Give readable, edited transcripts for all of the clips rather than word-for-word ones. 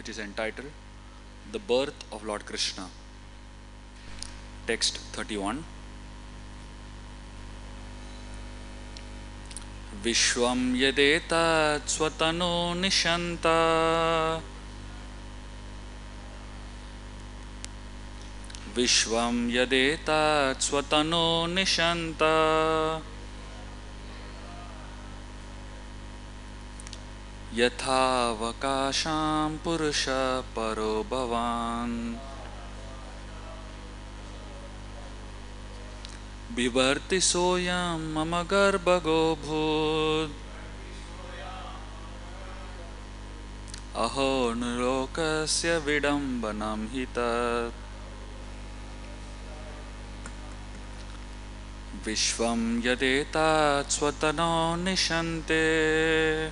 which is entitled The Birth of Lord Krishna. Text 31. Vishwam yadetat swatano nishanta Vishwam yadetat swatano nishanta Yatha vakasham purusha paro bhavan Bibharti soyam mama garbhago bhut Aho nurokasya vidambanam hitat Vishwam yadetat swatano nishante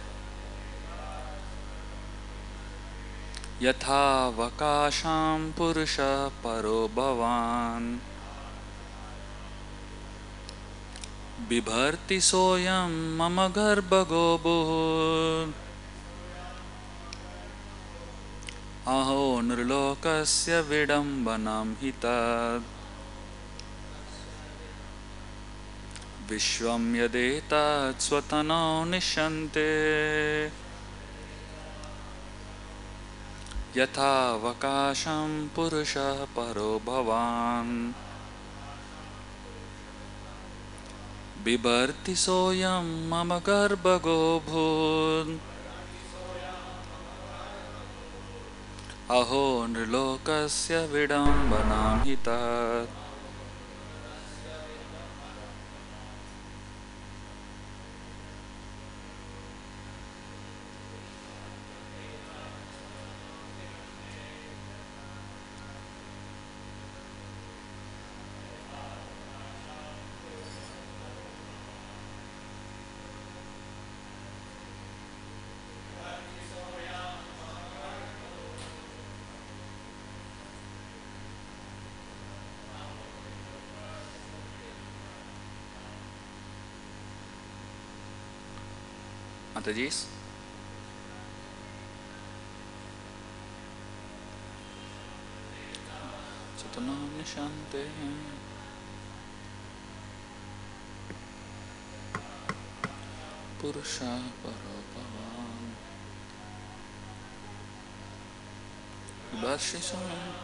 Yatha vakasham purusha paro bhavan Bibharti soyam mama garbhago bhut Aho nirlokasya vidambanam hitat Vishwam yadetat swatano nishante Yatha vakasham purusha paro bhavan Bibharti soyam mama garbhago bhut Aho nirlokasya vidambanam hitat. Matajis. Satana nishante Purusha Parabhavan Vibharti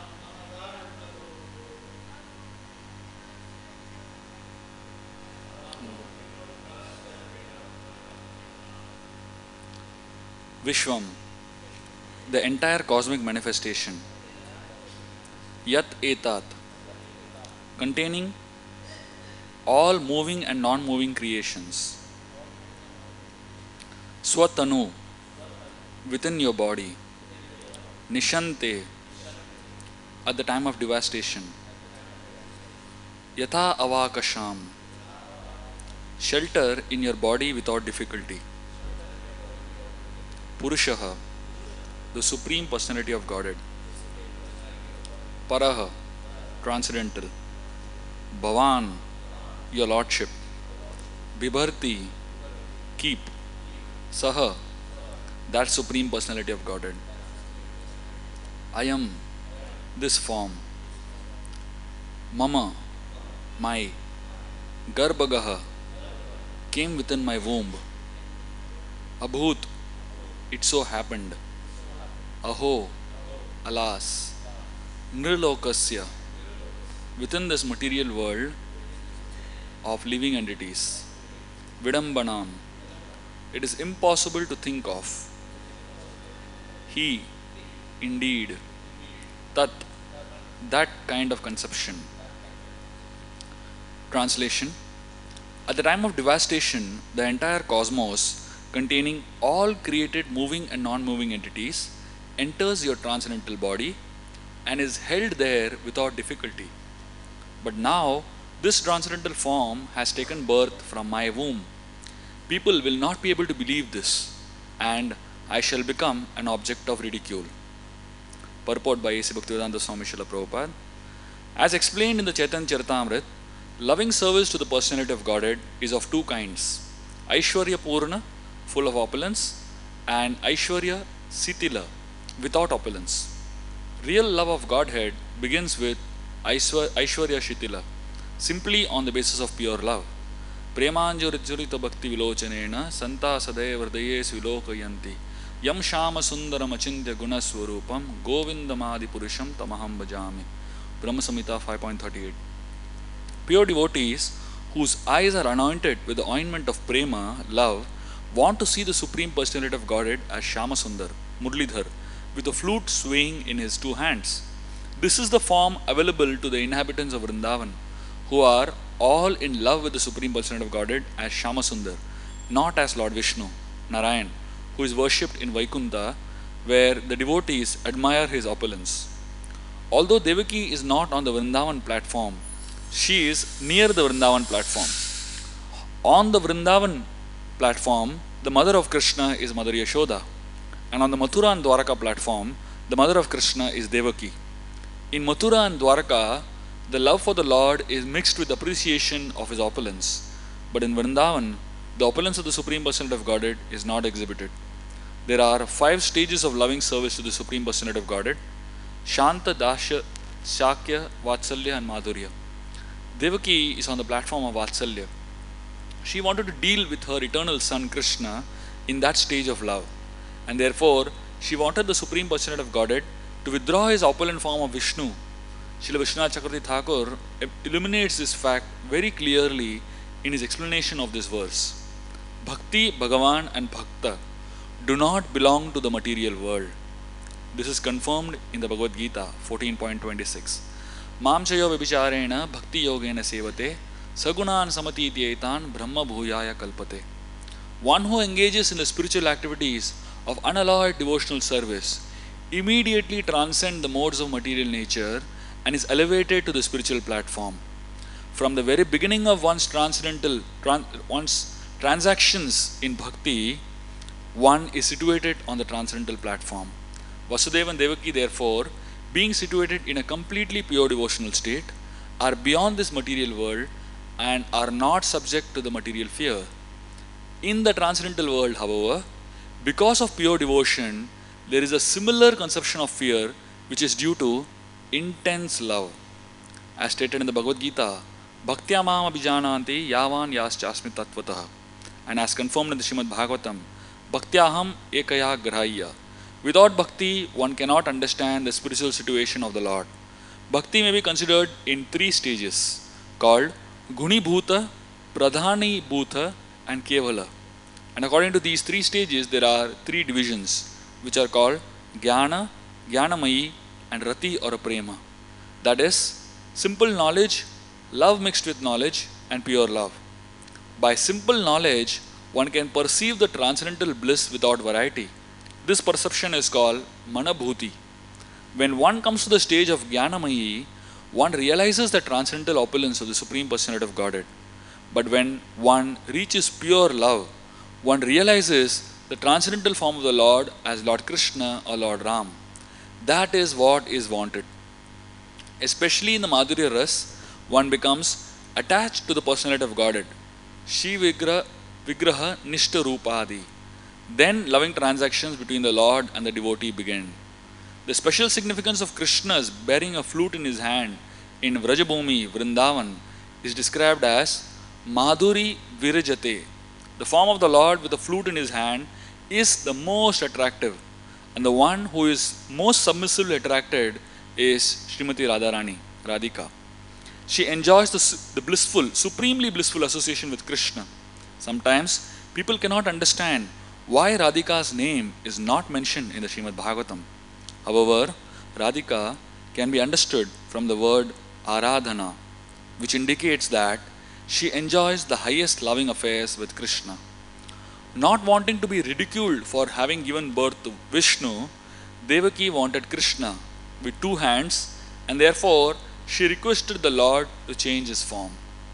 Vishwam, the entire cosmic manifestation, Yat Etat, containing all moving and non-moving creations, Swatanu, within your body, Nishante, at the time of devastation, Yatha Avakasham, shelter in your body without difficulty, Purushaha, the Supreme Personality of Godhead, Paraha, transcendental, Bhavan, your Lordship, Bibharti, keep, Saha, that Supreme Personality of Godhead. I am this form, Mama, my, Garbhagaha, came within my womb, Abhut, it so happened, Aho, alas, Nirlokasya, within this material world of living entities, Vidambanam, it is impossible to think of. He, indeed, Tat, that kind of conception. Translation. At the time of devastation, the entire cosmos, containing all created moving and non-moving entities, enters your transcendental body and is held there without difficulty. But now, this transcendental form has taken birth from my womb. People will not be able to believe this, and I shall become an object of ridicule. Purport by A.C. Bhaktivedanta Swami Srila Prabhupada. As explained in the Chaitanya Charitamrita, loving service to the personality of Godhead is of two kinds: Aishwarya Purna, full of opulence, and Aishwarya Sitila, without opulence. Real love of Godhead begins with Aishwarya Shitila, simply on the basis of pure love. Premanjurjurita bhakti vilochanena santa sadaya vardaye svilokayanti yam shama sundaram achintya guna swarupam govindamadi purusham tamaham bhajami. Brahma Samhita 5.38. Pure devotees whose eyes are anointed with the ointment of prema, love, want to see the Supreme Personality of Godhead as Shama Sundar, Murlidhar, with a flute swaying in his two hands. This is the form available to the inhabitants of Vrindavan, who are all in love with the Supreme Personality of Godhead as Shama Sundar, not as Lord Vishnu, Narayan, who is worshipped in Vaikunta, where the devotees admire his opulence. Although Devaki is not on the Vrindavan platform, she is near the Vrindavan platform. On the Vrindavan platform, the mother of Krishna is Mother Yashoda, and on the Mathura and Dwaraka platform, the mother of Krishna is Devaki. In Mathura and Dwaraka, the love for the Lord is mixed with appreciation of his opulence, but in Vrindavan, the opulence of the Supreme Personality of Godhead is not exhibited. There are 5 stages of loving service to the Supreme Personality of Godhead: Shanta, Dasha, Shakya, Vatsalya, and Madhurya. Devaki is on the platform of Vatsalya. She wanted to deal with her eternal son Krishna in that stage of love, and therefore she wanted the Supreme Personality of Godhead to withdraw his opulent form of Vishnu. Srila Vishwanath Chakravarti Thakur illuminates this fact very clearly in his explanation of this verse. Bhakti, Bhagavan, and Bhakta do not belong to the material world. This is confirmed in the Bhagavad Gita 14.26. Mam chayo vibhicharena bhakti yogena sevate sagunan samatityetan brahma bhuyaya kalpate. One who engages in the spiritual activities of unalloyed devotional service immediately transcends the modes of material nature and is elevated to the spiritual platform. From the very beginning of one's transactions in bhakti, one is situated on the transcendental platform. Vasudeva and Devaki, therefore, being situated in a completely pure devotional state, are beyond this material world and are not subject to the material fear. In the transcendental world, however, because of pure devotion, there is a similar conception of fear which is due to intense love. As stated in the Bhagavad Gita, Bhaktya mam abhijananti yavan yaschasmi tatvatah. And as confirmed in the Srimad Bhagavatam, Bhaktyaham ekaya grahya. Without bhakti, one cannot understand the spiritual situation of the Lord. Bhakti may be considered in 3 stages called Guni Bhuta, Pradhani Bhuta, and Kevala. And according to these 3 stages, there are 3 divisions which are called Jnana, Jnanamayi, and Rati or Prema. That is, simple knowledge, love mixed with knowledge, and pure love. By simple knowledge, one can perceive the transcendental bliss without variety. This perception is called Manabhuti. When one comes to the stage of Jnanamayi, one realizes the transcendental opulence of the Supreme Personality of Godhead. But when one reaches pure love, one realizes the transcendental form of the Lord as Lord Krishna or Lord Ram. That is what is wanted. Especially in the Madhurya Ras, one becomes attached to the personality of Godhead. Shri Vigraha Nishta Rupadi. Then loving transactions between the Lord and the devotee begin. The special significance of Krishna's bearing a flute in his hand in Vrajabhumi, Vrindavan, is described as Madhuri Virajate. The form of the Lord with a flute in his hand is the most attractive, and the one who is most submissively attracted is Srimati Radharani, Radhika. She enjoys the blissful, supremely blissful association with Krishna. Sometimes people cannot understand why Radhika's name is not mentioned in the Srimad Bhagavatam. However, Radhika can be understood from the word Aradhana, which indicates that she enjoys the highest loving affairs with Krishna. Not wanting to be ridiculed for having given birth to Vishnu, Devaki wanted Krishna with 2 hands, and therefore she requested the Lord to change his form.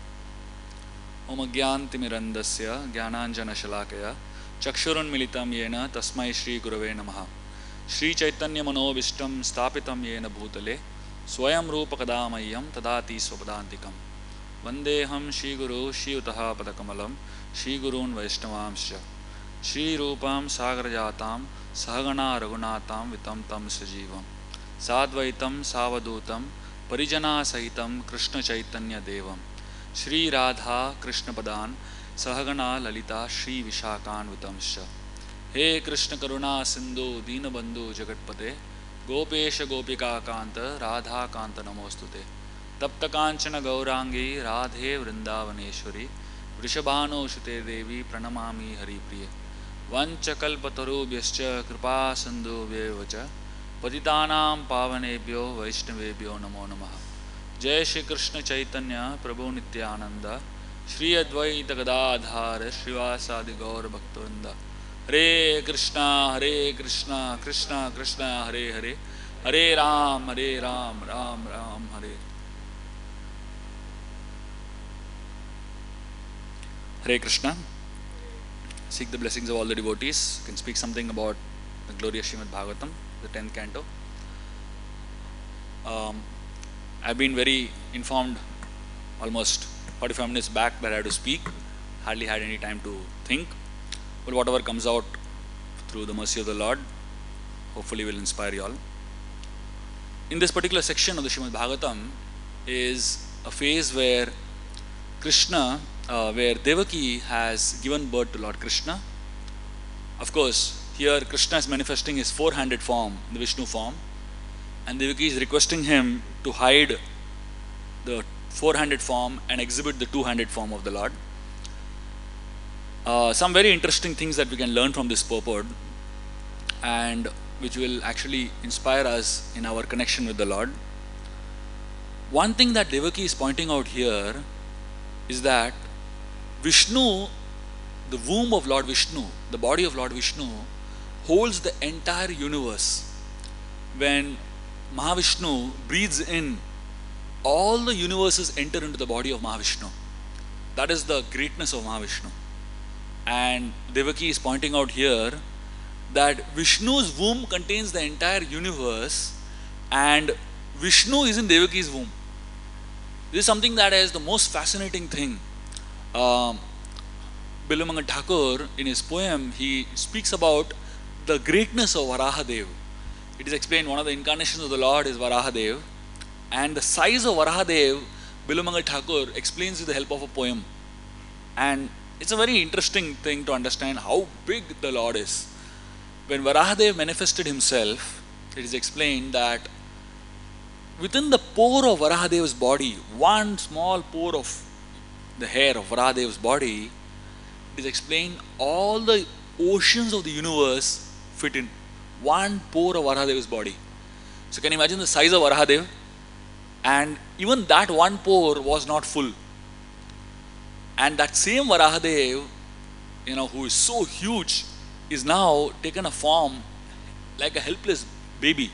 Om Agyantimirandasya Jnananjana Shalakaya Chakshurunmilitam Yena Tasmai Shri Gurave Namaha. Shri Chaitanya Manobishtam Stapitam Yena Bhutale Swayam Rupa Kadamayam Tadati Swapadantikam. Vandeham Shri Guru Shri Utaha Padakamalam Shri Gurun Vaishnavamsya. Shri Rupam Sagrajatam Sahagana Raghunatam Vitam Tam Sajivam Sadvaitam Savadutam Parijana Sahitam Krishna Chaitanya Devam Shri Radha Krishna Padan Sahagana Lalita Shri Vishakan Vitamsha He Krishna Karuna Sindhu Dinabandhu Jagatpate Gopesha Gopika Kanta Radha Kanta Namostute Tapta Kanchana Gaurangi Radhe Vrindavaneshwari Vrishabhano Shute Devi Pranamami Hari Priya Vanchakalpatarubhyascha Kripa Sindhu Vyevacha Patitanam Pavanebhyo Vaishnavebhyo Namo Namaha Jai Shri Krishna Chaitanya Prabhu Nityananda Shri Advaita Gadadhara Srivasadi Gaur Bhaktavinda Hare Krishna Krishna Krishna Hare Hare Hare Ram Ram Ram Hare Hare Krishna. Seek the blessings of all the devotees. You can speak something about the glorious Srimad Bhagavatam, the 10th canto. I've been very informed almost 45 minutes back that I had to speak. Hardly had any time to think. But whatever comes out through the mercy of the Lord, hopefully will inspire you all. In this particular section of the Srimad Bhagavatam is a phase where Krishna, where Devaki has given birth to Lord Krishna. Of course, here Krishna is manifesting his four-handed form, the Vishnu form, and Devaki is requesting him to hide the four-handed form and exhibit the two-handed form of the Lord. Some very interesting things that we can learn from this purport, and which will actually inspire us in our connection with the Lord. One thing that Devaki is pointing out here is that Vishnu, the womb of Lord Vishnu, the body of Lord Vishnu, holds the entire universe. When Mahavishnu breathes in, all the universes enter into the body of Mahavishnu. That is the greatness of Mahavishnu. And Devaki is pointing out here that Vishnu's womb contains the entire universe and Vishnu is in Devaki's womb. This is something that is the most fascinating thing. Bilumangal Thakur, in his poem, he speaks about the greatness of Varahadev. It is explained one of the incarnations of the Lord is Varahadev, and the size of Varahadev, Bilumangal Thakur explains with the help of a poem. And it's a very interesting thing to understand how big the Lord is. When Varahadev manifested himself, it is explained that within the pore of Varahadev's body, one small pore of the hair of Varahadev's body, it is explained all the oceans of the universe fit in one pore of Varahadev's body. So can you imagine the size of Varahadev? And even that one pore was not full. And that same Varahadev, who is so huge, is now taken a form like a helpless baby.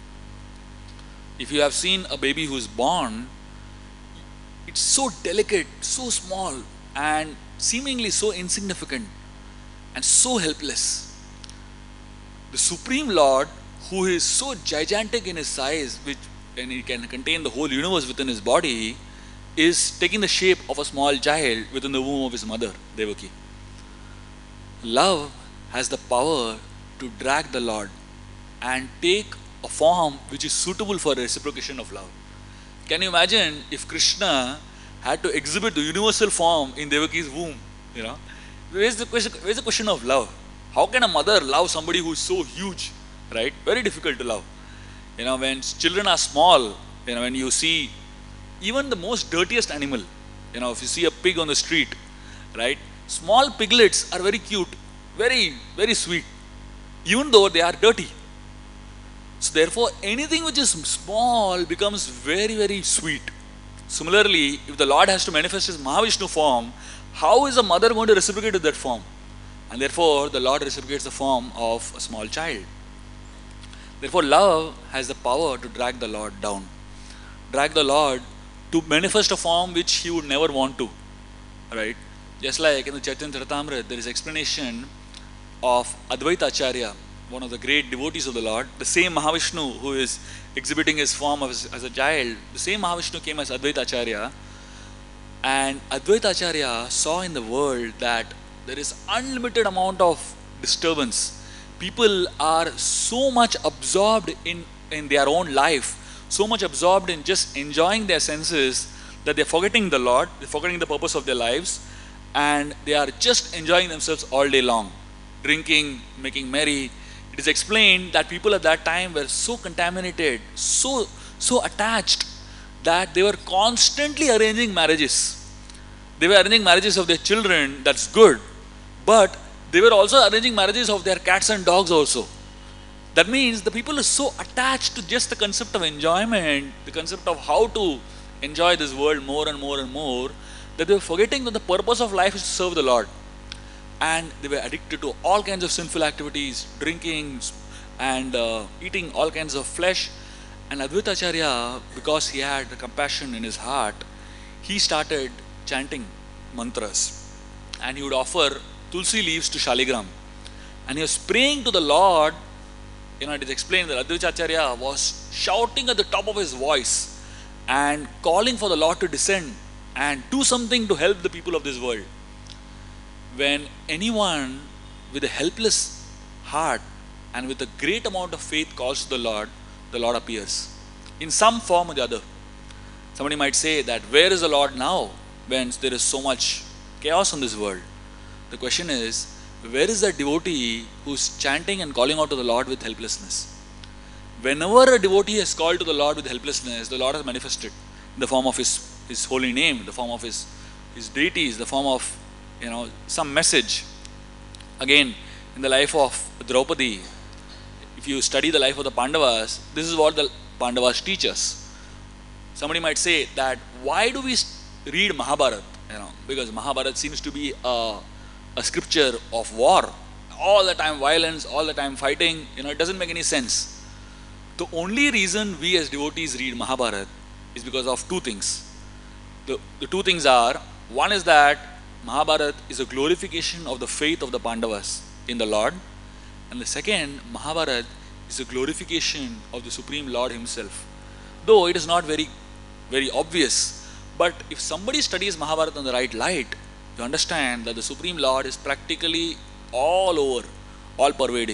If you have seen a baby who is born, it's so delicate, so small, and seemingly so insignificant and so helpless. The Supreme Lord, who is so gigantic in his size, and he can contain the whole universe within his body, is taking the shape of a small child within the womb of his mother, Devaki. Love has the power to drag the Lord and take a form which is suitable for reciprocation of love. Can you imagine if Krishna had to exhibit the universal form in Devaki's womb? Where's the question of love? How can a mother love somebody who is so huge, right? Very difficult to love. When children are small, when you see even the most dirtiest animal, if you see a pig on the street, right? Small piglets are very cute, very, very sweet, even though they are dirty. So therefore, anything which is small becomes very, very sweet. Similarly, if the Lord has to manifest his Mahavishnu form, how is a mother going to reciprocate with that form? And therefore, the Lord reciprocates the form of a small child. Therefore, love has the power to drag the Lord down. Drag the Lord to manifest a form which he would never want to. Right? Just like in the Chaitanya Charitamrita, there is explanation of Advaita Acharya, one of the great devotees of the Lord. The same Mahavishnu who is exhibiting his form as a child, the same Mahavishnu came as Advaita Acharya. And Advaita Acharya saw in the world that there is unlimited amount of disturbance. People are so much absorbed in their own life, so much absorbed in just enjoying their senses that they're forgetting the Lord, they're forgetting the purpose of their lives, and they are just enjoying themselves all day long, drinking, making merry. It is explained that people at that time were so contaminated, so attached, that they were constantly arranging marriages. They were arranging marriages of their children, that's good, but they were also arranging marriages of their cats and dogs also. That means the people are so attached to just the concept of enjoyment, the concept of how to enjoy this world more and more and more, that they were forgetting that the purpose of life is to serve the Lord. And they were addicted to all kinds of sinful activities, drinking and eating all kinds of flesh. And Advaita Acharya, because he had compassion in his heart, he started chanting mantras, and he would offer tulsi leaves to Shaligram, and he was praying to the Lord. It is explained that Advaita Acharya was shouting at the top of his voice and calling for the Lord to descend and do something to help the people of this world. When anyone with a helpless heart and with a great amount of faith calls to the Lord appears in some form or the other. Somebody might say that where is the Lord now when there is so much chaos in this world? The question is, where is that devotee who's chanting and calling out to the Lord with helplessness? Whenever a devotee has called to the Lord with helplessness, the Lord has manifested in the form of His holy name, the form of His deities, the form of some message. Again, in the life of Draupadi, if you study the life of the Pandavas, this is what the Pandavas teach us. Somebody might say that why do we read Mahabharata? Because Mahabharata seems to be a scripture of war, all the time violence, all the time fighting. It doesn't make any sense. The only reason we as devotees read Mahabharata is because of two things. The two things are, one is that Mahabharata is a glorification of the faith of the Pandavas in the Lord, and the second, Mahabharata is a glorification of the Supreme Lord Himself. Though it is not very, very obvious, but if somebody studies Mahabharata in the right light, you understand that the Supreme Lord is practically all over, all pervading.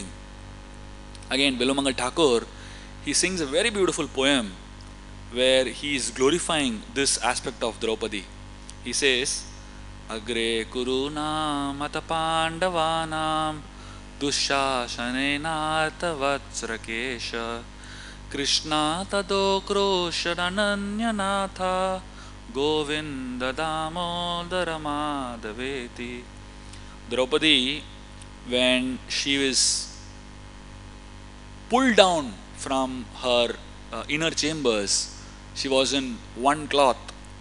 Again, Bilomangal Thakur, he sings a very beautiful poem where he is glorifying this aspect of Draupadi. He says, Agre kuruna mata pandavanam dushashanenartha vatsrakesha Krishna tadokroshrananyanatha Govinda damodara madhaveti. Draupadi, when she was pulled down from her inner chambers, she was in one cloth,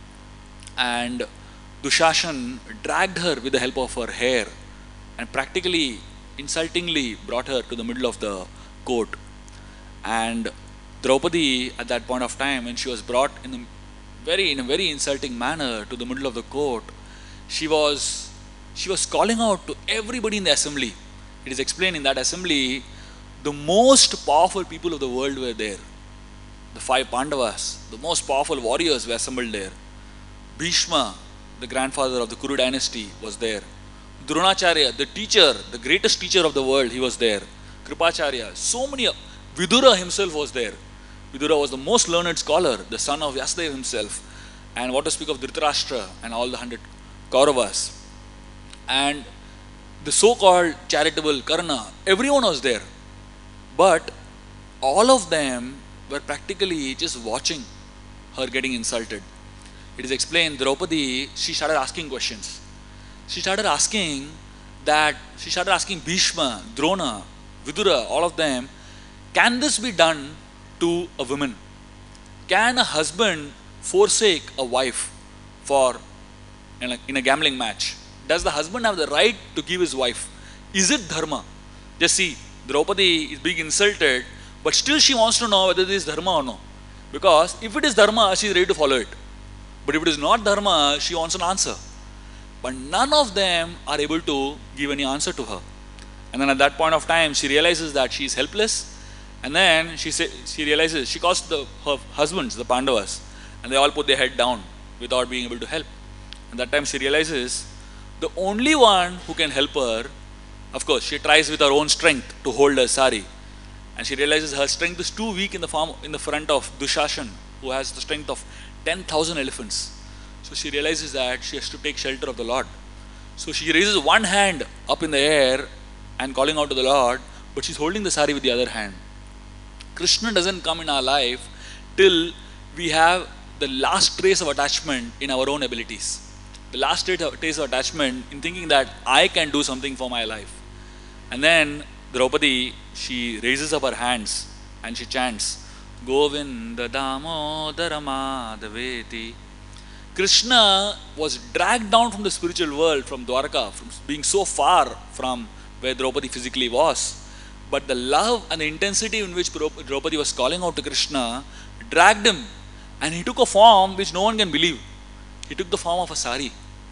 and Dushashan dragged her with the help of her hair and practically insultingly brought her to the middle of the court. And Draupadi, at that point of time, when she was brought in a very insulting manner to the middle of the court, she was calling out to everybody in the assembly. It is explained in that assembly, the most powerful people of the world were there. The 5 Pandavas, the most powerful warriors, were assembled there. Bhishma, the grandfather of the Kuru dynasty, was there. Dronacharya, the teacher, the greatest teacher of the world, he was there. Kripacharya, so many. Vidura himself was there. Vidura was the most learned scholar, the son of Vyasadeva himself. And what to speak of Dhritarashtra and all the 100 Kauravas. And the so-called charitable Karna, everyone was there. But all of them were practically just watching her getting insulted. It is explained, Draupadi, she started asking questions. She started asking Bhishma, Drona, Vidura, all of them, can this be done to a woman? Can a husband forsake a wife for in a gambling match? Does the husband have the right to give his wife? Is it dharma? Just see, Draupadi is being insulted, but still she wants to know whether this is dharma or no. Because if it is dharma, she is ready to follow it. But if it is not dharma, she wants an answer. But none of them are able to give any answer to her. And then at that point of time, she realizes that she is helpless. And then she realizes, she calls her husbands, the Pandavas, and they all put their head down without being able to help. And that time she realizes the only one who can help her Of course, she tries with her own strength to hold her sari, and she realizes her strength is too weak in the front of Dushashan, who has the strength of 10,000 elephants. So she realizes that she has to take shelter of the Lord. So she raises one hand up in the air and calling out to the Lord, but she's holding the sari with the other hand. Krishna doesn't come in our life till we have the last trace of attachment in our own abilities. The last trace of attachment in thinking that I can do something for my life. And then Draupadi, she raises up her hands and she chants, Govinda Damodara Madhaveti. Krishna was dragged down from the spiritual world, from Dwarka, from being so far from where Draupadi physically was. But the love and the intensity in which Draupadi was calling out to Krishna dragged him, and he took a form which no one can believe. He took the form of a sari.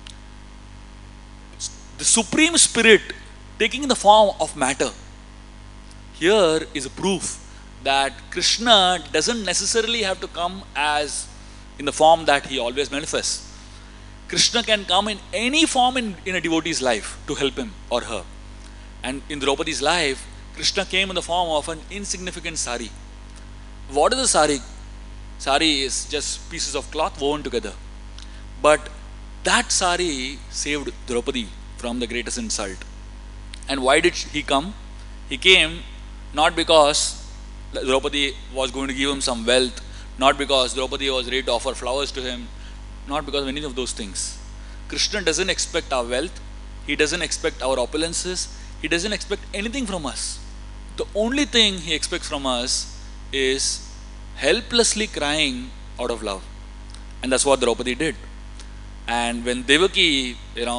The Supreme Spirit taking the form of matter. Here is a proof that Krishna doesn't necessarily have to come as in the form that he always manifests. Krishna can come in any form in a devotee's life to help him or her. And in Draupadi's life, Krishna came in the form of an insignificant sari. What is a sari? Sari is just pieces of cloth woven together. But that sari saved Draupadi from the greatest insult. And why did he come? He came not because Draupadi was going to give him some wealth, not because Draupadi was ready to offer flowers to him, not because of any of those things. Krishna doesn't expect our wealth, he doesn't expect our opulences, he doesn't expect anything from us. The only thing he expects from us is helplessly crying out of love. And that's what Draupadi did. And when Devaki,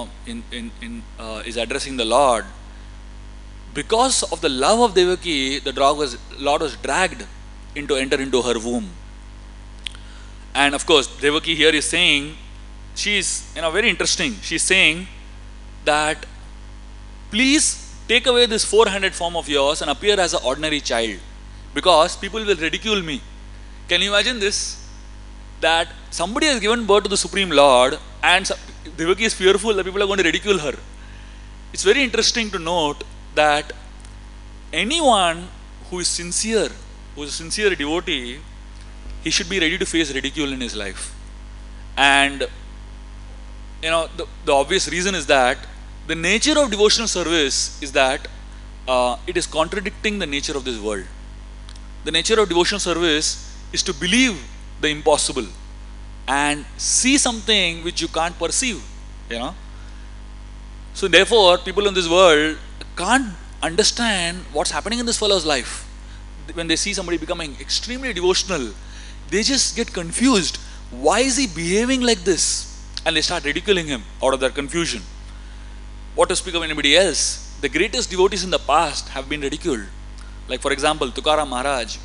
is addressing the Lord, because of the love of Devaki, the Lord was dragged to enter into her womb. And of course, Devaki here is saying, she's very interesting. She's saying that please take away this four-handed form of yours and appear as an ordinary child, because people will ridicule me. Can you imagine this? That somebody has given birth to the Supreme Lord and Devaki is fearful that people are going to ridicule her. It's very interesting to note that anyone who is sincere, who is a sincere devotee, he should be ready to face ridicule in his life. And the obvious reason is that the nature of devotional service is that it is contradicting the nature of this world. The nature of devotional service is to believe the impossible and see something which you can't perceive. So therefore, people in this world can't understand what's happening in this fellow's life. When they see somebody becoming extremely devotional, they just get confused. Why is he behaving like this? And they start ridiculing him out of their confusion. What to speak of anybody else? The greatest devotees in the past have been ridiculed. Like for example, Tukaram Maharaj,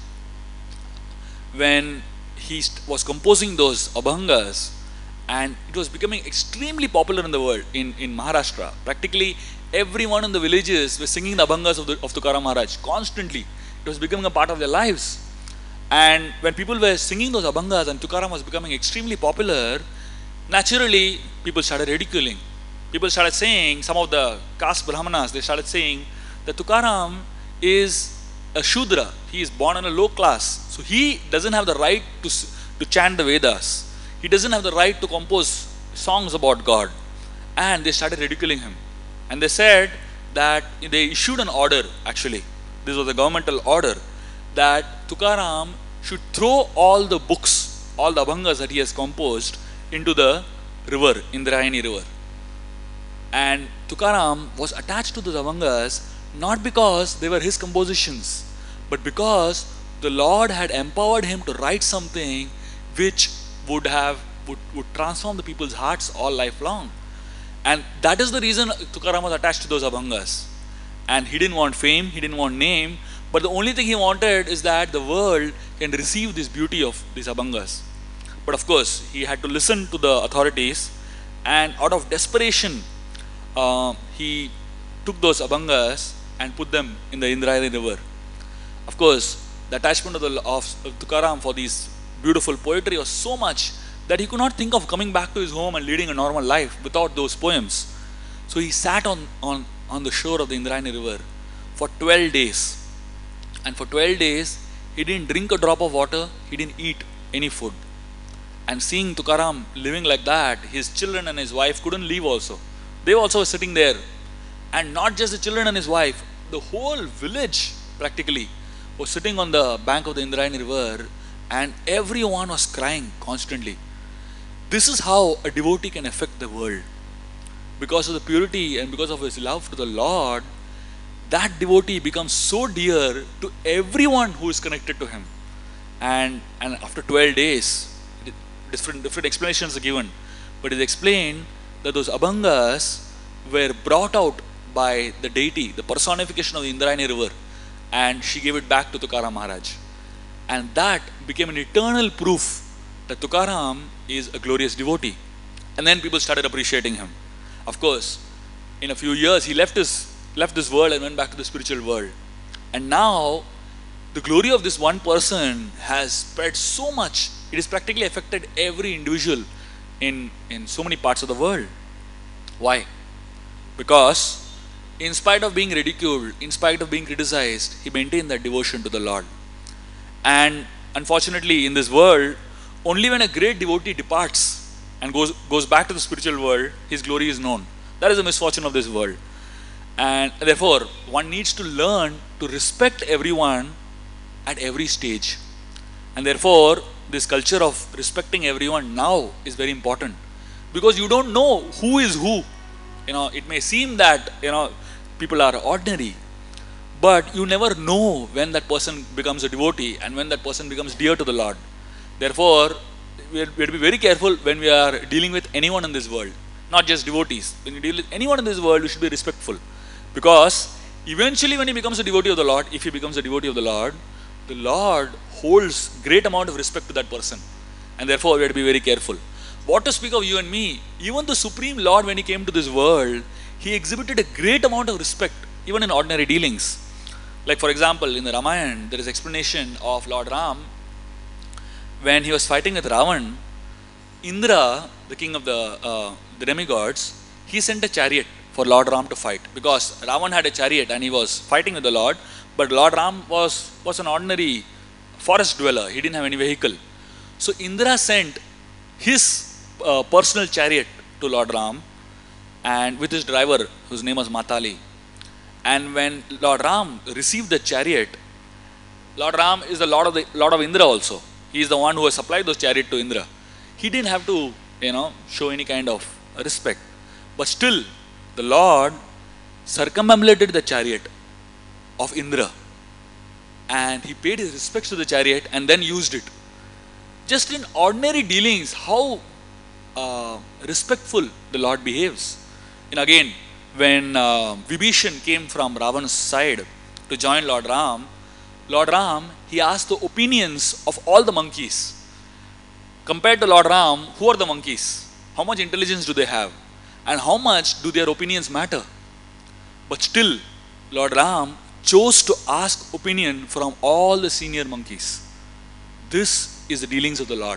when he was composing those abhangas, and it was becoming extremely popular in the world, in Maharashtra. Practically everyone in the villages were singing the abhangas of Tukaram Maharaj constantly. It was becoming a part of their lives. And when people were singing those abhangas and Tukaram was becoming extremely popular, naturally people started ridiculing. People started saying, some of the caste brahmanas, they started saying that Tukaram is a Shudra. He is born in a low class. So he doesn't have the right to chant the Vedas. He doesn't have the right to compose songs about God. And they started ridiculing him. And they said that they issued an order, actually. This was a governmental order, that Tukaram should throw all the books, all the abhangas that he has composed into the river, Indrayani river. And Tukaram was attached to the abhangas not because they were his compositions, but because the Lord had empowered him to write something which would transform the people's hearts all lifelong. And that is the reason Tukaram was attached to those abhangas. And he didn't want fame, he didn't want name, but the only thing he wanted is that the world can receive this beauty of these abhangas. But of course, he had to listen to the authorities, and out of desperation, he took those abhangas and put them in the Indrayani river. Of course, the attachment of Tukaram for these beautiful poetry was so much that he could not think of coming back to his home and leading a normal life without those poems. So he sat on on the shore of the Indrayani river for 12 days. And for 12 days, he didn't drink a drop of water, he didn't eat any food. And seeing Tukaram living like that, his children and his wife couldn't leave also. They also were sitting there. And not just the children and his wife, the whole village practically was sitting on the bank of the Indrayani river, and everyone was crying constantly. This is how a devotee can affect the world. Because of the purity and because of his love to the Lord, that devotee becomes so dear to everyone who is connected to him. And after 12 days, different explanations are given. But it is explained that those abhangas were brought out by the deity, the personification of the Indrayani river, and she gave it back to Tukaram Maharaj. And that became an eternal proof that Tukaram is a glorious devotee. And then people started appreciating him. Of course, in a few years, he left this world and went back to the spiritual world. And now, the glory of this one person has spread so much. It has practically affected every individual in so many parts of the world. Why? Because in spite of being ridiculed, in spite of being criticized, he maintained that devotion to the Lord. And unfortunately, in this world, only when a great devotee departs and goes back to the spiritual world, his glory is known. That is the misfortune of this world. And therefore, one needs to learn to respect everyone at every stage. And therefore, this culture of respecting everyone now is very important. Because you don't know who is who. It may seem that, people are ordinary. But you never know when that person becomes a devotee and when that person becomes dear to the Lord. Therefore, we have to be very careful when we are dealing with anyone in this world. Not just devotees. When you deal with anyone in this world, we should be respectful. Because eventually when he becomes a devotee of the Lord, if he becomes a devotee of the Lord holds great amount of respect to that person. And therefore we have to be very careful. What to speak of you and me? Even the Supreme Lord, when he came to this world, he exhibited a great amount of respect, even in ordinary dealings. Like for example, in the Ramayana, there is explanation of Lord Ram. When he was fighting with Ravan, Indra, the king of the demigods, he sent a chariot for Lord Ram to fight. Because Ravan had a chariot and he was fighting with the Lord. But Lord Ram was an ordinary forest dweller. He didn't have any vehicle. So Indra sent his personal chariot to Lord Ram, and with his driver, whose name was Matali. And when Lord Ram received the chariot, Lord Ram is the Lord of Indra also. He is the one who has supplied those chariot to Indra. He didn't have to, show any kind of respect. But still, the Lord circumambulated the chariot of Indra. And he paid his respects to the chariot and then used it. Just in ordinary dealings, how respectful the Lord behaves. And again, when Vibhishan came from Ravana's side to join Lord Ram, he asked the opinions of all the monkeys. Compared to Lord Ram, who are the monkeys? How much intelligence do they have? And how much do their opinions matter? But still, Lord Ram chose to ask opinion from all the senior monkeys. This is the dealings of the Lord.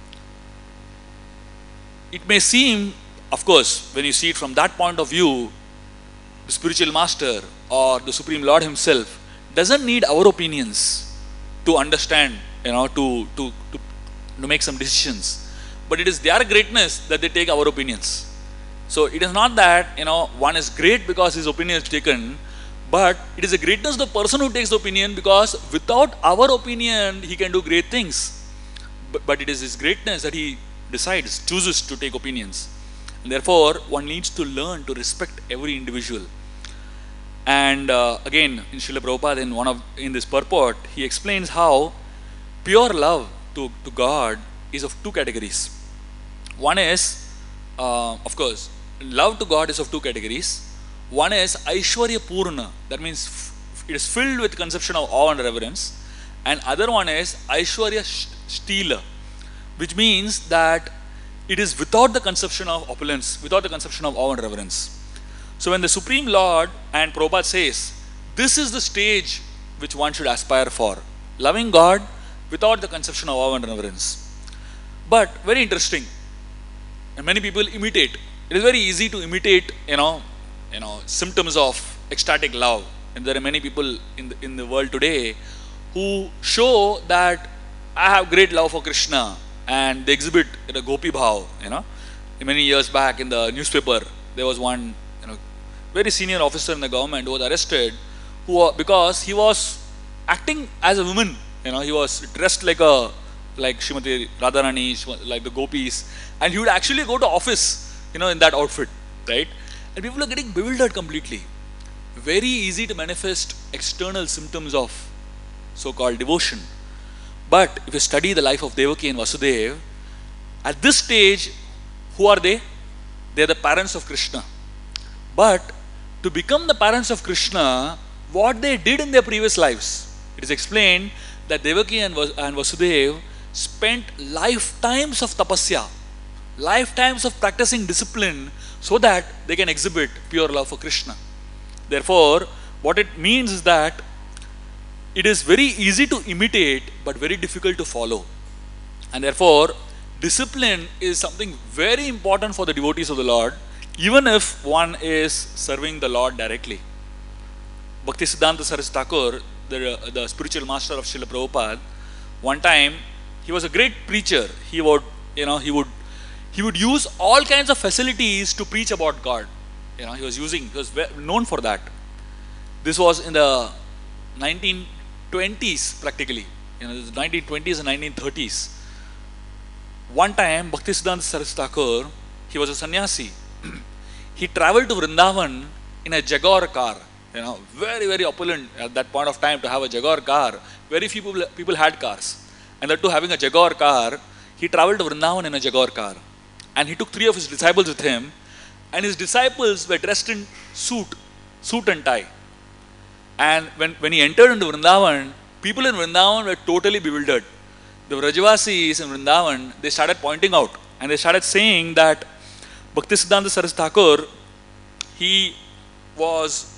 It may seem, of course, when you see it from that point of view, the spiritual master or the Supreme Lord himself doesn't need our opinions to understand, to make some decisions. But it is their greatness that they take our opinions. So it is not that, one is great because his opinion is taken, but it is the greatness of the person who takes the opinion, because without our opinion, he can do great things. But it is his greatness that he chooses to take opinions. And therefore, one needs to learn to respect every individual. And again, in Srila Prabhupada, in this purport, he explains how pure love to God is of two categories. One is, of course, love to God is of two categories. One is Aishwarya Purna, that means it is filled with conception of awe and reverence. And other one is Aishwarya Shtila, which means that it is without the conception of opulence, without the conception of awe and reverence. So when the Supreme Lord and Prabhupada says, this is the stage which one should aspire for, loving God without the conception of awe and reverence. But very interesting, and many people imitate. It is very easy to imitate, symptoms of ecstatic love. And there are many people in the world today who show that I have great love for Krishna, and they exhibit a gopi bhav. Many years back in the newspaper, there was one very senior officer in the government who was arrested, because he was acting as a woman. He was dressed like Shrimati Radharani, like the gopis, and he would actually go to office, in that outfit, right? And people are getting bewildered completely. Very easy to manifest external symptoms of so-called devotion. But if you study the life of Devaki and Vasudeva, at this stage, who are they? They are the parents of Krishna. But to become the parents of Krishna, what they did in their previous lives, it is explained that Devaki and Vasudeva spent lifetimes of tapasya, lifetimes of practicing discipline, so that they can exhibit pure love for Krishna. Therefore, what it means is that it is very easy to imitate but very difficult to follow. And therefore, discipline is something very important for the devotees of the Lord, even if one is serving the Lord directly. Bhaktisiddhanta Saraswati Thakur, the spiritual master of Srila Prabhupada, one time, he was a great preacher. He would use all kinds of facilities to preach about God. He was known for that. This was in the 1920s practically, the 1920s and 1930s. One time, Bhaktisiddhanta Saraswati Thakur, he was a sannyasi. He traveled to Vrindavan in a Jaguar car. Very, very opulent at that point of time to have a Jaguar car. Very few people had cars. And that too, having a Jaguar car, he traveled to Vrindavan in a Jaguar car. And he took 3 of his disciples with him. And his disciples were dressed in suit and tie. And when he entered into Vrindavan, people in Vrindavan were totally bewildered. The Vrajavasis in Vrindavan, they started pointing out. And they started saying that Bhaktisiddhanta Saraswati Thakur, he was,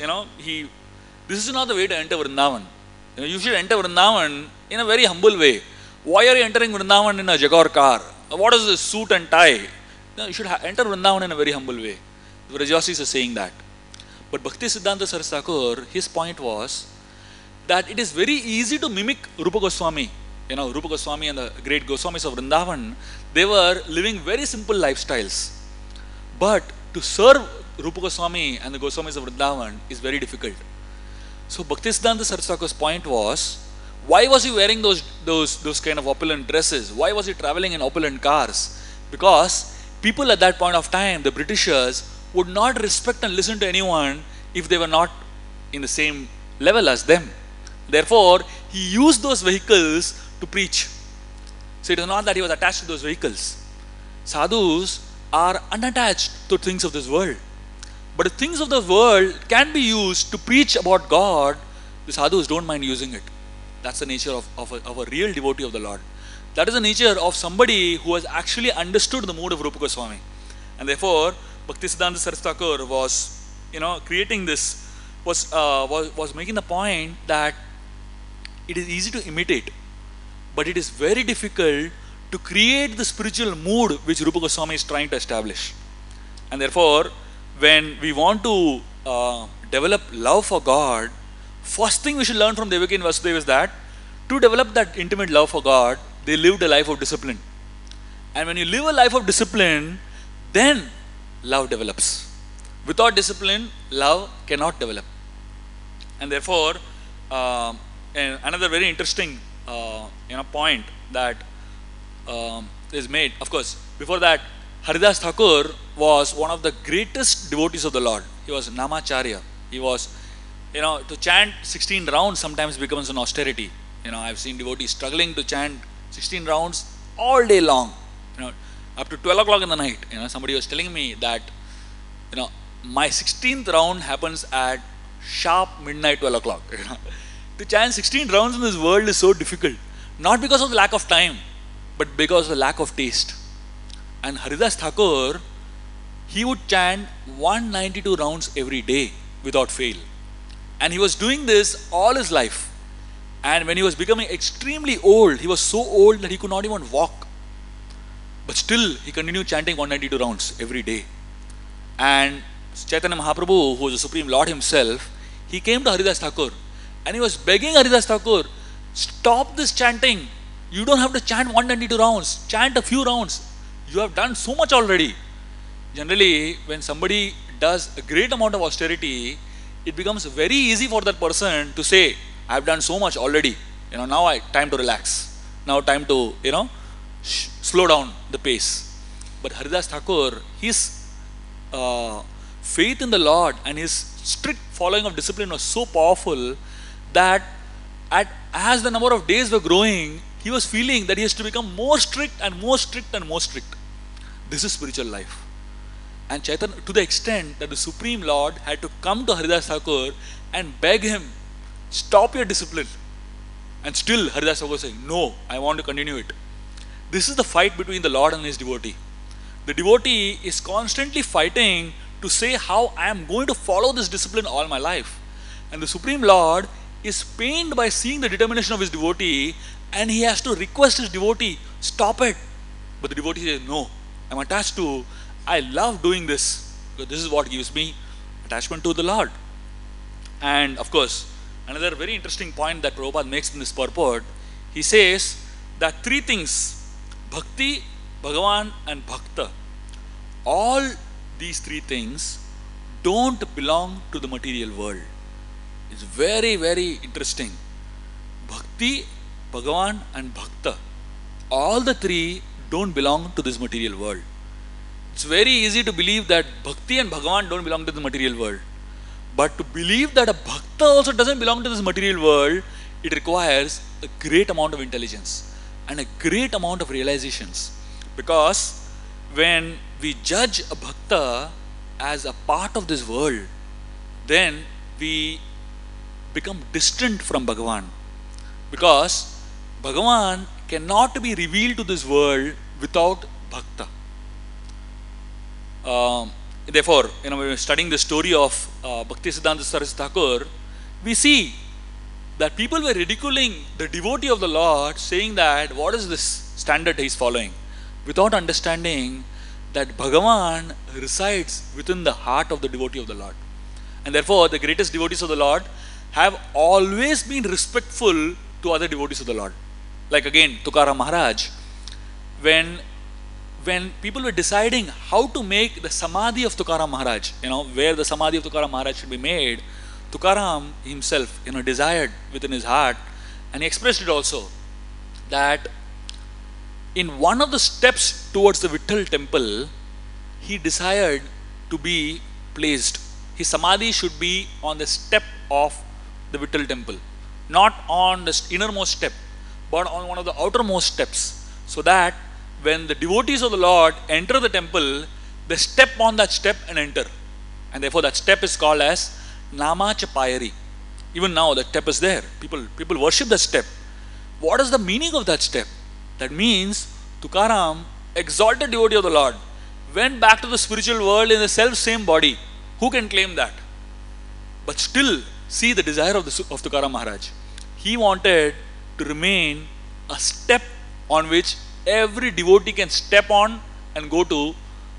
this is not the way to enter Vrindavan. You should enter Vrindavan in a very humble way. Why are you entering Vrindavan in a Jaguar car? What is this suit and tie? You should enter Vrindavan in a very humble way. The Vrajavasis are saying that. But Bhaktisiddhanta Saraswati Thakur, his point was that it is very easy to mimic Rupa Goswami. Rupa Goswami and the great Goswamis of Vrindavan, they were living very simple lifestyles. But to serve Rupa Goswami and the Goswamis of Vrindavan is very difficult. So Bhaktisiddhanta Saraswati Thakur's point was, why was he wearing those kind of opulent dresses? Why was he traveling in opulent cars? Because people at that point of time, the Britishers, would not respect and listen to anyone if they were not in the same level as them. Therefore, he used those vehicles to preach. So it was not that he was attached to those vehicles. Sadhus are unattached to things of this world. But the things of the world can be used to preach about God. The sadhus don't mind using it. That's the nature of a real devotee of the Lord. That is the nature of somebody who has actually understood the mood of Rupa Goswami. And therefore, Bhaktisiddhanta Saraswati Thakur was, creating this, was making the point that it is easy to imitate, but it is very difficult to create the spiritual mood which Rupa Goswami is trying to establish. And therefore, when we want to develop love for God, first thing we should learn from Devaki and Vasudeva is that to develop that intimate love for God, they lived a life of discipline. And when you live a life of discipline, then love develops. Without discipline, love cannot develop. And therefore, and another very interesting point that is made, of course, before that, Haridas Thakur was one of the greatest devotees of the Lord. He was Namacharya. He was, to chant 16 rounds sometimes becomes an austerity. I've seen devotees struggling to chant 16 rounds all day long, up to 12 o'clock in the night. Somebody was telling me that, my 16th round happens at sharp midnight, 12 o'clock. To chant 16 rounds in this world is so difficult. Not because of the lack of time, but because of the lack of taste. And Haridas Thakur, he would chant 192 rounds every day without fail. And he was doing this all his life. And when he was becoming extremely old, he was so old that he could not even walk. But still, he continued chanting 192 rounds every day. And Chaitanya Mahaprabhu, who was the Supreme Lord himself, he came to Haridas Thakur and he was begging Haridas Thakur, stop this chanting. You don't have to chant 122 rounds. Chant a few rounds. You have done so much already. Generally, when somebody does a great amount of austerity, it becomes very easy for that person to say, I have done so much already. Now time to relax. Now time to, slow down the pace. But Haridas Thakur, his faith in the Lord and his strict following of discipline was so powerful that as the number of days were growing, he was feeling that he has to become more strict and more strict and more strict. This is spiritual life. And Chaitanya, to the extent that the Supreme Lord had to come to Haridas Thakur and beg him, stop your discipline. And still Haridas Thakur was saying, no, I want to continue it. This is the fight between the Lord and his devotee. The devotee is constantly fighting to say how I am going to follow this discipline all my life. And the Supreme Lord is pained by seeing the determination of his devotee, and he has to request his devotee, stop it. But the devotee says, no, I'm attached to, I love doing this, because this is what gives me attachment to the Lord. And of course, another very interesting point that Prabhupada makes in this purport, he says that three things, Bhakti, Bhagavan and Bhakta, all these three things don't belong to the material world. It's very, very interesting. Bhakti, Bhagavan and Bhakta, all the three don't belong to this material world. It's very easy to believe that Bhakti and Bhagavan don't belong to the material world. But to believe that a Bhakta also doesn't belong to this material world, it requires a great amount of intelligence and a great amount of realizations. Because when we judge a Bhakta as a part of this world, then we become distant from Bhagavan. Because Bhagavan cannot be revealed to this world without Bhakta. Therefore, when we're studying the story of Bhaktisiddhanta Saraswati Thakur, we see that people were ridiculing the devotee of the Lord, saying that what is this standard he is following, without understanding that Bhagavan resides within the heart of the devotee of the Lord. And therefore, the greatest devotees of the Lord have always been respectful to other devotees of the Lord. Like again, Tukaram Maharaj, when people were deciding how to make the Samadhi of Tukaram Maharaj, where the Samadhi of Tukaram Maharaj should be made, Tukaram himself, desired within his heart, and he expressed it also, that in one of the steps towards the Vitthal temple, he desired to be placed. His Samadhi should be on the step of the Vitthal temple, not on the innermost step, but on one of the outermost steps, so that when the devotees of the Lord enter the temple, they step on that step and enter. And therefore that step is called as Namacha Payari. Even now that step is there. People worship that step. What is the meaning of that step? That means Tukaram, exalted devotee of the Lord, went back to the spiritual world in the self-same body. Who can claim that? But still, see the desire of Tukaram Maharaj. He wanted to remain a step on which every devotee can step on and go to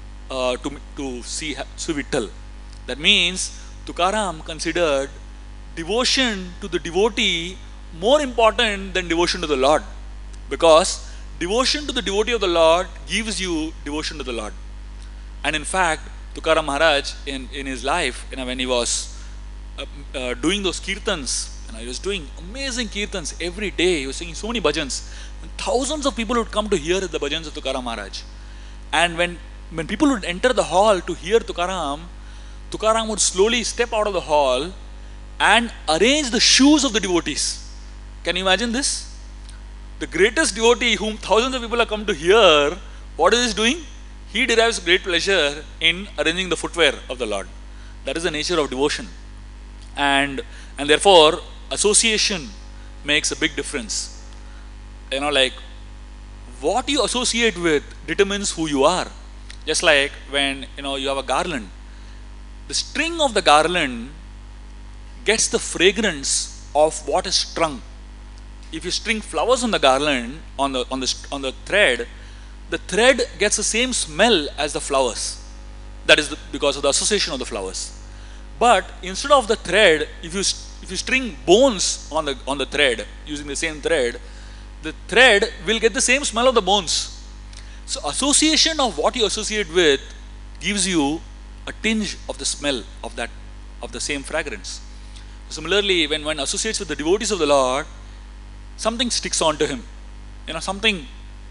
see Vitthal. That means Tukaram considered devotion to the devotee more important than devotion to the Lord, because devotion to the devotee of the Lord gives you devotion to the Lord. And in fact, Tukaram Maharaj in his life, when he was doing those kirtans, he was doing amazing kirtans every day. He was singing so many bhajans. And thousands of people would come to hear the bhajans of Tukaram Maharaj. And when people would enter the hall to hear Tukaram would slowly step out of the hall and arrange the shoes of the devotees. Can you imagine this? The greatest devotee whom thousands of people have come to hear, what is he doing? He derives great pleasure in arranging the footwear of the Lord. That is the nature of devotion. And therefore, association makes a big difference. Like what you associate with determines who you are. Just like when you have a garland, the string of the garland gets the fragrance of what is strung. If you string flowers on the garland, on the thread, the thread gets the same smell as the flowers. That is because of the association of the flowers. But instead of the thread, if you string bones on the thread using the same thread, the thread will get the same smell of the bones. So association of what you associate with gives you a tinge of the smell of the same fragrance. Similarly, when one associates with the devotees of the Lord, something sticks onto him. Something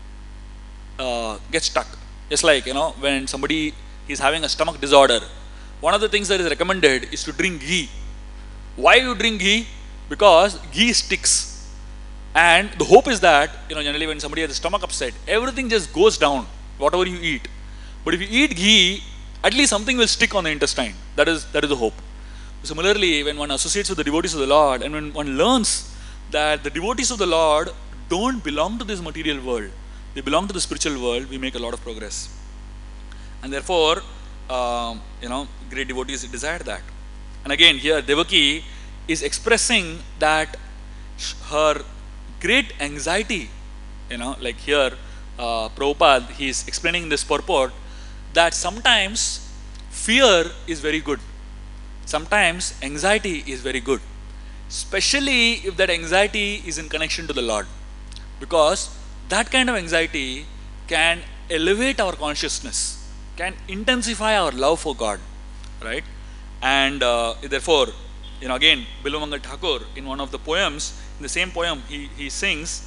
gets stuck. Just like when somebody is having a stomach disorder, one of the things that is recommended is to drink ghee. Why you drink ghee? Because ghee sticks. And the hope is that, generally when somebody has a stomach upset, everything just goes down, whatever you eat. But if you eat ghee, at least something will stick on the intestine. That is the hope. Similarly, when one associates with the devotees of the Lord, and when one learns that the devotees of the Lord don't belong to this material world, they belong to the spiritual world, we make a lot of progress. And therefore, great devotees desire that. And again, here Devaki is expressing that her great anxiety, like here Prabhupada, he is explaining this purport that sometimes fear is very good. Sometimes anxiety is very good. Especially if that anxiety is in connection to the Lord. Because that kind of anxiety can elevate our consciousness, can intensify our love for God, right? And therefore, again, Bilumangal Thakur, in one of the poems, in the same poem, he sings,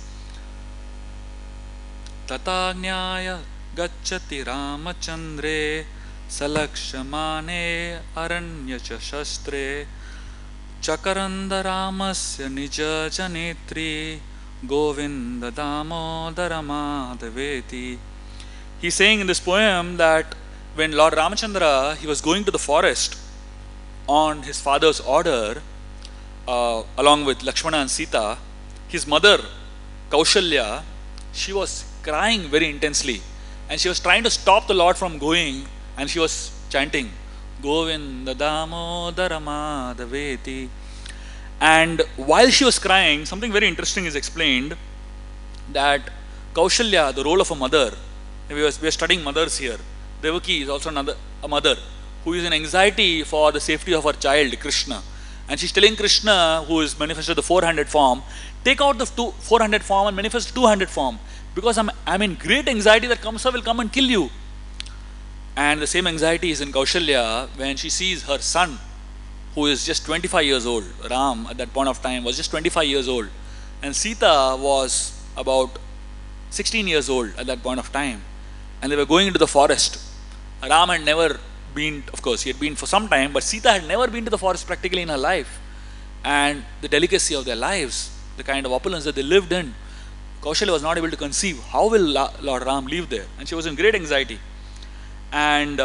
Tatagnyaya gacchati Ramachandre Salakshamane Aranyacha Shastre Chakaranda Ramasya Nija Janetri Govinda Damodara Madhaveti. He's saying in this poem that when Lord Ramachandra, he was going to the forest on his father's order, along with Lakshmana and Sita, his mother, Kaushalya, she was crying very intensely. And she was trying to stop the Lord from going, and she was chanting, Govinda Damodara Madhaveti. And while she was crying, something very interesting is explained, that Kaushalya, the role of a mother, we are studying mothers here. Devaki is also a mother who is in anxiety for the safety of her child, Krishna. And she's telling Krishna, who is manifested the 400 form, take out the 400 form and manifest 200 form. Because I'm in great anxiety that Kamsa will come and kill you. And the same anxiety is in Kaushalya when she sees her son, who is just 25 years old. Ram, at that point of time, was just 25 years old. And Sita was about 16 years old at that point of time. And they were going into the forest. Ram had never been, of course, he had been for some time, but Sita had never been to the forest practically in her life. And the delicacy of their lives, the kind of opulence that they lived in, Kaushalya was not able to conceive. How will Lord Ram live there? And she was in great anxiety. And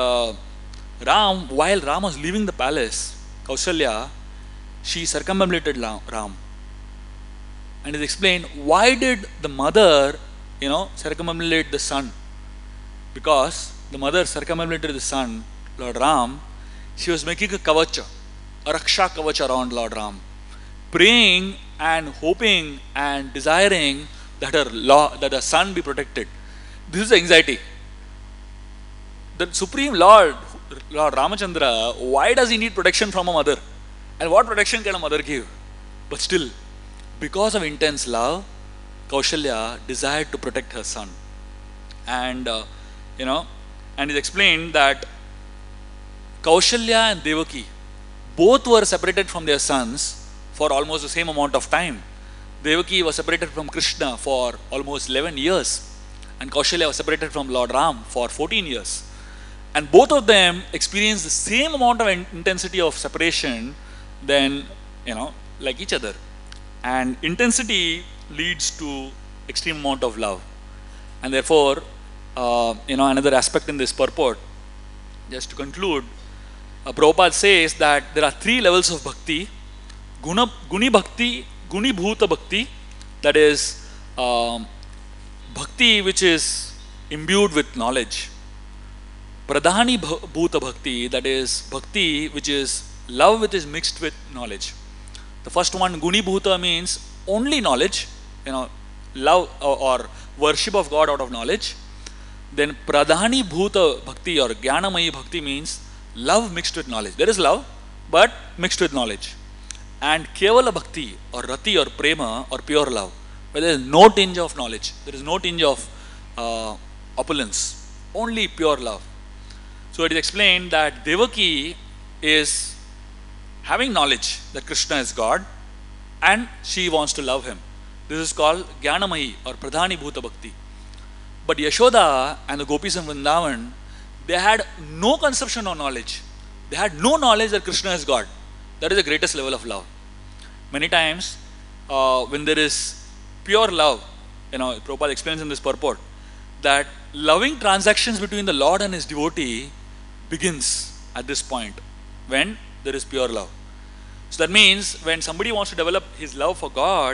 while Ram was leaving the palace, Kaushalya, she circumambulated Ram. And it is explained, why did the mother, circumambulate the son? Because the mother circumambulated the son, Lord Ram, she was making a kavacha, a raksha kavacha around Lord Ram, praying and hoping and desiring that her son be protected. This is anxiety. The Supreme Lord Ramachandra, why does he need protection from a mother? And what protection can a mother give? But still, because of intense love, Kaushalya desired to protect her son. And, and it's explained that Kaushalya and Devaki both were separated from their sons for almost the same amount of time. Devaki was separated from Krishna for almost 11 years. And Kaushalya was separated from Lord Ram for 14 years. And both of them experienced the same amount of intensity of separation, then, like each other. And intensity leads to extreme amount of love. And therefore, another aspect in this purport, just to conclude, Prabhupada says that there are three levels of bhakti. Guni bhakti, Guni bhuta bhakti, that is bhakti which is imbued with knowledge. Pradhani bhuta bhakti, that is bhakti which is love which is mixed with knowledge. The first one, Guni bhuta, means only knowledge, love or worship of God out of knowledge. Then Pradhani Bhuta Bhakti or Jnanamayi Bhakti means love mixed with knowledge. There is love, but mixed with knowledge. And Kevala Bhakti or Rati or Prema or pure love, where there is no tinge of knowledge, there is no tinge of opulence, only pure love. So it is explained that Devaki is having knowledge that Krishna is God and she wants to love him. This is called Jnanamayi or Pradhani Bhuta Bhakti. But Yashoda and the gopis in Vrindavan, they had no conception of knowledge. They had no knowledge that Krishna is God. That is the greatest level of love. Many times, when there is pure love, Prabhupada explains in this purport that loving transactions between the Lord and his devotee begins at this point when there is pure love. So that means when somebody wants to develop his love for God,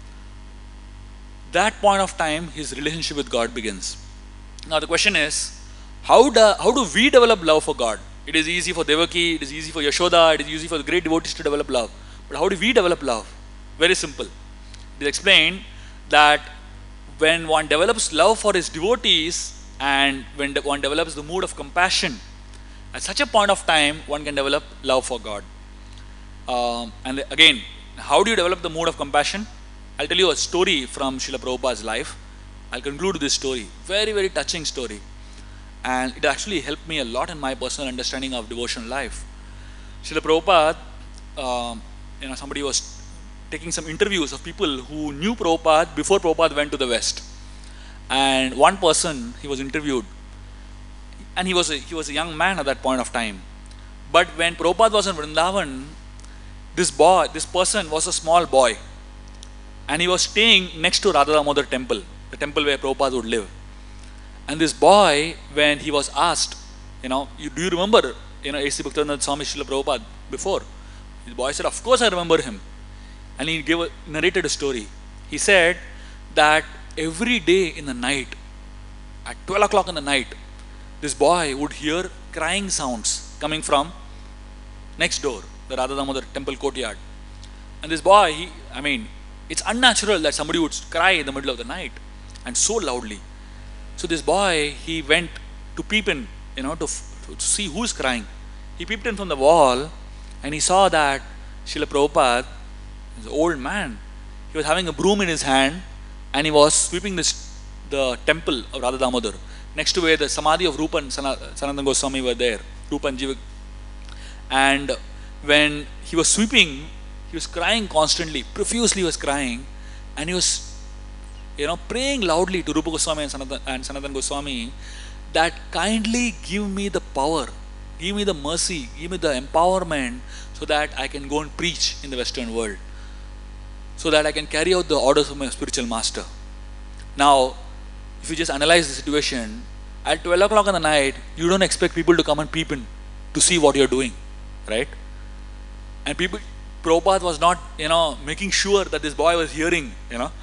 that point of time his relationship with God begins. Now the question is, how do we develop love for God? It is easy for Devaki, it is easy for Yashoda, it is easy for the great devotees to develop love. But how do we develop love? Very simple. It is explained that when one develops love for his devotees and when one develops the mood of compassion, at such a point of time one can develop love for God. And again, how do you develop the mood of compassion? I'll tell you a story from Srila Prabhupada's life. I'll conclude this story. Very, very touching story. And it actually helped me a lot in my personal understanding of devotional life. Srila Prabhupada, somebody was taking some interviews of people who knew Prabhupada before Prabhupada went to the West. And one person, he was interviewed. And he was a young man at that point of time. But when Prabhupada was in Vrindavan, this person was a small boy. And he was staying next to Radha Damodar temple, the temple where Prabhupada would live. And this boy, when he was asked, do you remember, A.C. Bhaktivinoda Swami Srila Prabhupada before? The boy said, of course I remember him. And he narrated a story. He said that every day in the night, at 12 o'clock in the night, this boy would hear crying sounds coming from next door, the Radha Damodar temple courtyard. And this boy, it's unnatural that somebody would cry in the middle of the night and so loudly. So this boy, he went to peep in, to see who's crying. He peeped in from the wall and he saw that Srila Prabhupada, this old man, he was having a broom in his hand and he was sweeping the temple of Radha Damodar, next to where the Samadhi of Rupa and Sanatana Goswami were there, Rupa and Jiva. And when he was sweeping, he was crying constantly, profusely he was crying, and he was, praying loudly to Rupa Goswami and Sanatana Goswami that kindly give me the power, give me the mercy, give me the empowerment so that I can go and preach in the Western world, so that I can carry out the orders of my spiritual master. Now, if you just analyze the situation, at 12 o'clock in the night, you don't expect people to come and peep in to see what you're doing, right? And Prabhupada was not, making sure that this boy was hearing,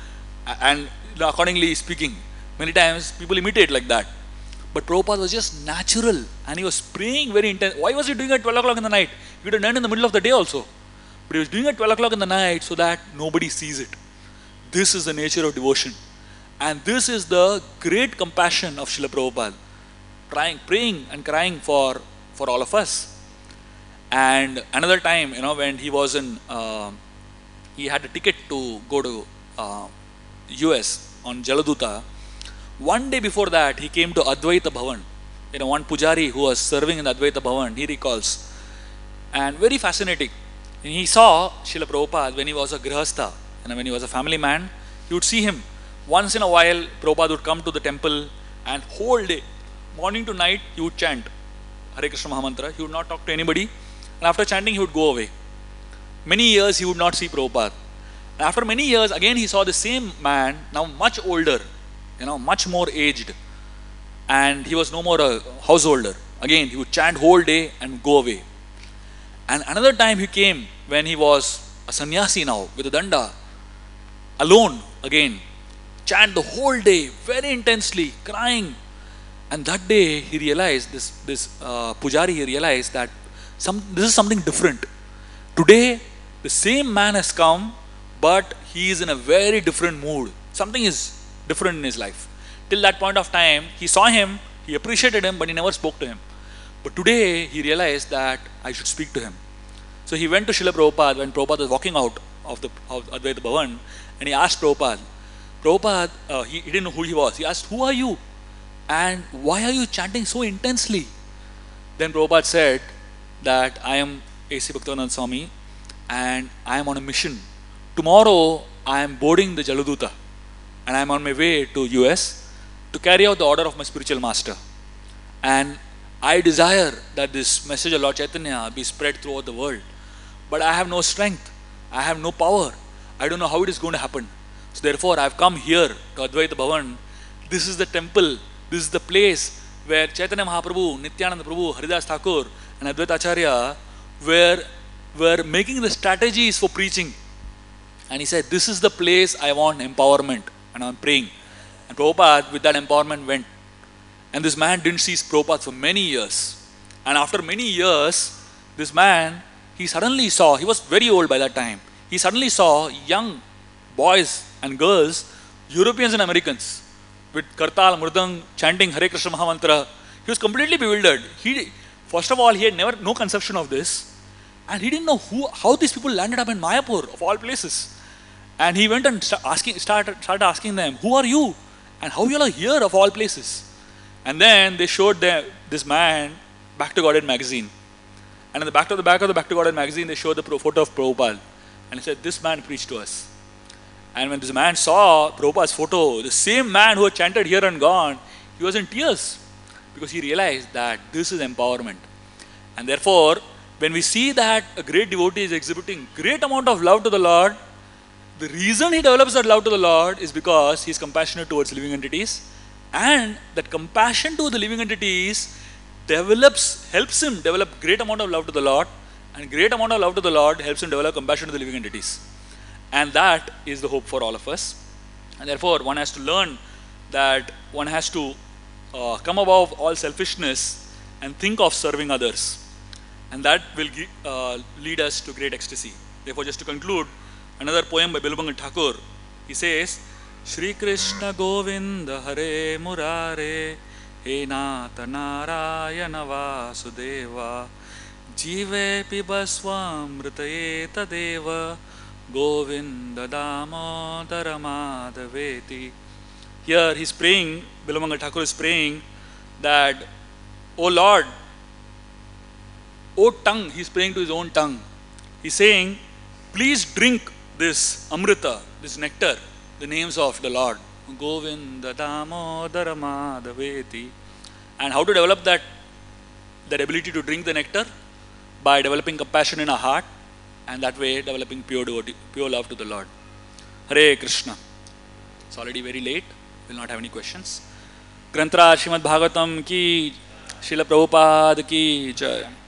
and accordingly speaking. Many times people imitate like that. But Prabhupada was just natural and he was praying very intense. Why was he doing it at 12 o'clock in the night? He could have done it in the middle of the day also. But he was doing it at 12 o'clock in the night so that nobody sees it. This is the nature of devotion. And this is the great compassion of Srila Prabhupada. Praying and crying for all of us. And another time, when he was he had a ticket to go to US on Jaladuta. One day before that, he came to Advaita Bhavan. One pujari who was serving in the Advaita Bhavan, he recalls. And very fascinating. And he saw Srila Prabhupada when he was a grihastha, when he was a family man. He would see him. Once in a while, Prabhupada would come to the temple and whole day, morning to night, he would chant Hare Krishna Mahamantra. He would not talk to anybody. And after chanting, he would go away. Many years, he would not see Prabhupada. And after many years, again, he saw the same man, now much older, much more aged. And he was no more a householder. Again, he would chant whole day and go away. And another time he came when he was a sannyasi now, with a danda, alone again, chant the whole day, very intensely, crying. And that day he realized, this pujari, he realized that this is something different. Today, the same man has come, but he is in a very different mood. Something is different in his life. Till that point of time, he saw him, he appreciated him, but he never spoke to him. But today, he realized that I should speak to him. So he went to Srila Prabhupada when Prabhupada was walking out of Advaita Bhavan, and he asked Prabhupada, he didn't know who he was. He asked, who are you? And why are you chanting so intensely? Then Prabhupada said that I am A.C. Bhaktivedanta Swami and I am on a mission. Tomorrow I am boarding the Jaladuta and I am on my way to US to carry out the order of my spiritual master. And I desire that this message of Lord Chaitanya be spread throughout the world. But I have no strength. I have no power. I don't know how it is going to happen. So therefore I have come here to Advaita Bhavan. This is the temple. This is the place where Chaitanya Mahaprabhu, Nityananda Prabhu, Haridas Thakur and Advaita Acharya were making the strategies for preaching. And he said, this is the place I want empowerment. And I'm praying. And Prabhupada with that empowerment went. And this man didn't see Prabhupada for many years. And after many years, this man, he suddenly saw, he was very old by that time, he suddenly saw young boys and girls, Europeans and Americans, with Kartal, Mridang, chanting Hare Krishna Mahamantra. He was completely bewildered. First of all, he had no conception of this. And he didn't know how these people landed up in Mayapur, of all places. And he went and started asking them, who are you? And how you all are here, of all places? And then they showed this man Back to Godhead magazine. And in the back of the Back to Godhead magazine, they showed the photo of Prabhupada. And he said, this man preached to us. And when this man saw Prabhupada's photo, the same man who had chanted here and gone, he was in tears. Because he realized that this is empowerment. And therefore, when we see that a great devotee is exhibiting great amount of love to the Lord, the reason he develops that love to the Lord is because he is compassionate towards living entities. And that compassion to the living entities helps him develop great amount of love to the Lord, and great amount of love to the Lord helps him develop compassion to the living entities. And that is the hope for all of us. And therefore, one has to learn that one has to come above all selfishness and think of serving others. And that will lead us to great ecstasy. Therefore, just to conclude, another poem by Bilubanga Thakur, he says, Shri Krishna Govinda Hare Murare He Nata Narayana Vasudeva Jive Pibaswam Ritaye Tadeva Govinda Damodara Madhaveti. Here he is praying, Bilubanga Thakur is praying that, O Lord, O tongue, he is praying to his own tongue. He is saying, please drink this Amrita, this nectar, the names of the Lord. Govinda Damodara Madhaveti. And how to develop that ability to drink the nectar? By developing compassion in our heart, and that way developing pure love to the Lord. Hare Krishna. It's already very late. We'll not have any questions. Granthra Srimad Bhagavatam ki, Srila Prabhupada ki jai.